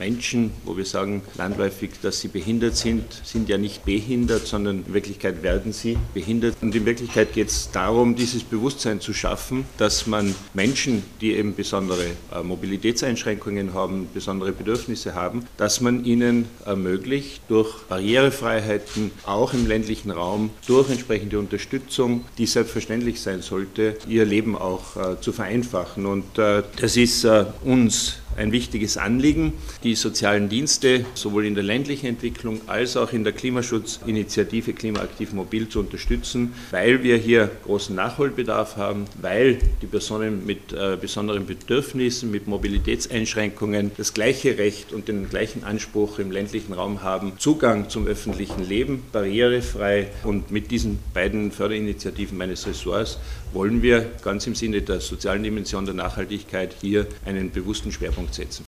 Menschen, wo wir sagen landläufig, dass sie behindert sind ja nicht behindert, sondern in Wirklichkeit werden sie behindert. Und in Wirklichkeit geht es darum, dieses Bewusstsein zu schaffen, dass man Menschen, die eben besondere Mobilitätseinschränkungen haben, besondere Bedürfnisse haben, dass man ihnen ermöglicht, durch Barrierefreiheiten, auch im ländlichen Raum, durch entsprechende Unterstützung, die selbstverständlich sein sollte, ihr Leben auch zu vereinfachen. Und das ist uns ein wichtiges Anliegen, die sozialen Dienste sowohl in der ländlichen Entwicklung als auch in der Klimaschutzinitiative Klimaaktiv Mobil zu unterstützen, weil wir hier großen Nachholbedarf haben, weil die Personen mit besonderen Bedürfnissen, mit Mobilitätseinschränkungen das gleiche Recht und den gleichen Anspruch im ländlichen Raum haben, Zugang zum öffentlichen Leben, barrierefrei. Und mit diesen beiden Förderinitiativen meines Ressorts wollen wir ganz im Sinne der sozialen Dimension der Nachhaltigkeit hier einen bewussten Schwerpunkt setzen.